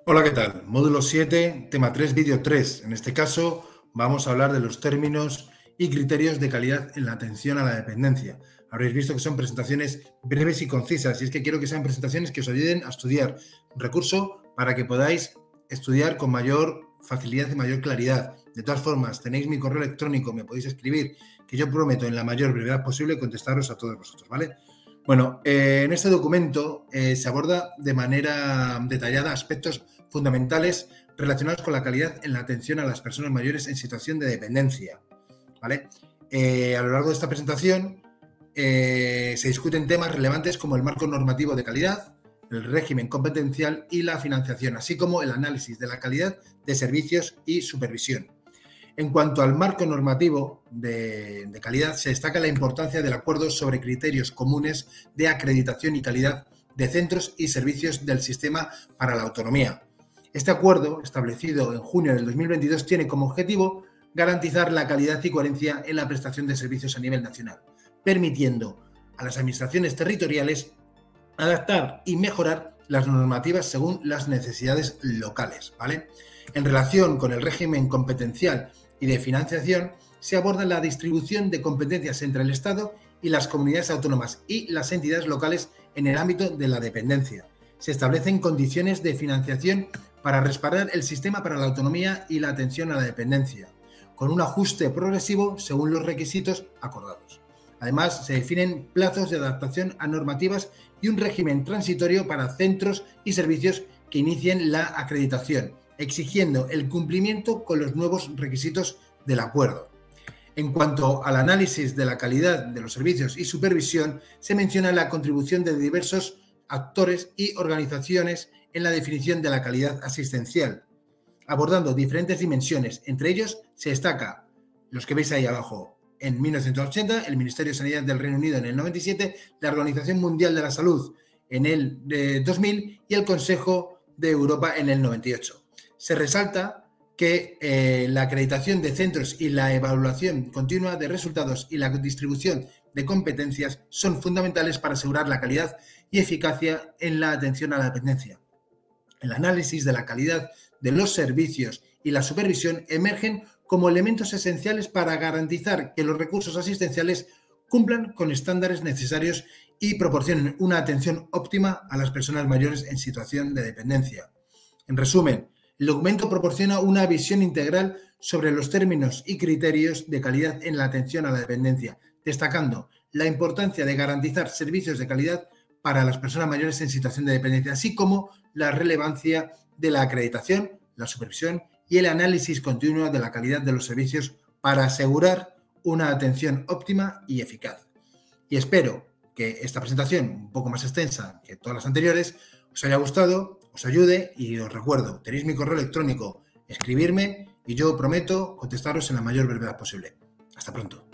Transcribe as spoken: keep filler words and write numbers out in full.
Hola, ¿qué tal? Módulo siete, tema tres, vídeo tres. En este caso vamos a hablar de los términos y criterios de calidad en la atención a la dependencia. Habréis visto que son presentaciones breves y concisas, y es que quiero que sean presentaciones que os ayuden a estudiar. Un recurso para que podáis estudiar con mayor facilidad y mayor claridad. De todas formas, tenéis mi correo electrónico, me podéis escribir, que yo prometo en la mayor brevedad posible contestaros a todos vosotros, ¿vale? Bueno, eh, en este documento eh, se aborda de manera detallada aspectos fundamentales relacionados con la calidad en la atención a las personas mayores en situación de dependencia, ¿vale? Eh, a lo largo de esta presentación eh, se discuten temas relevantes como el marco normativo de calidad, el régimen competencial y la financiación, así como el análisis de la calidad de servicios y supervisión. En cuanto al marco normativo de, de calidad, se destaca la importancia del acuerdo sobre criterios comunes de acreditación y calidad de centros y servicios del sistema para la autonomía. Este acuerdo, establecido en junio del dos mil veintidós, tiene como objetivo garantizar la calidad y coherencia en la prestación de servicios a nivel nacional, permitiendo a las administraciones territoriales adaptar y mejorar las normativas según las necesidades locales, ¿vale? En relación con el régimen competencial y de financiación, se aborda la distribución de competencias entre el Estado y las comunidades autónomas y las entidades locales en el ámbito de la dependencia. Se establecen condiciones de financiación para respaldar el sistema para la autonomía y la atención a la dependencia, con un ajuste progresivo según los requisitos acordados. Además, se definen plazos de adaptación a normativas y un régimen transitorio para centros y servicios que inicien la acreditación, exigiendo el cumplimiento con los nuevos requisitos del acuerdo. En cuanto al análisis de la calidad de los servicios y supervisión, se menciona la contribución de diversos actores y organizaciones en la definición de la calidad asistencial, abordando diferentes dimensiones. Entre ellos se destaca los que veis ahí abajo. En mil novecientos ochenta, el Ministerio de Sanidad del Reino Unido en el noventa y siete, la Organización Mundial de la Salud en el eh, dos mil y el Consejo de Europa en el noventa y ocho. Se resalta que eh, la acreditación de centros y la evaluación continua de resultados y la distribución de competencias son fundamentales para asegurar la calidad y eficacia en la atención a la dependencia. El análisis de la calidad de los servicios y la supervisión emergen como elementos esenciales para garantizar que los recursos asistenciales cumplan con estándares necesarios y proporcionen una atención óptima a las personas mayores en situación de dependencia. En resumen, el documento proporciona una visión integral sobre los términos y criterios de calidad en la atención a la dependencia, destacando la importancia de garantizar servicios de calidad para las personas mayores en situación de dependencia, así como la relevancia de la acreditación, la supervisión y el análisis continuo de la calidad de los servicios para asegurar una atención óptima y eficaz. Y espero que esta presentación, un poco más extensa que todas las anteriores, os haya gustado, os ayude y os recuerdo, tenéis mi correo electrónico, escribirme y yo prometo contestaros en la mayor brevedad posible. Hasta pronto.